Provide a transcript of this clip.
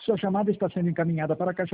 Sua chamada está sendo encaminhada para a caixa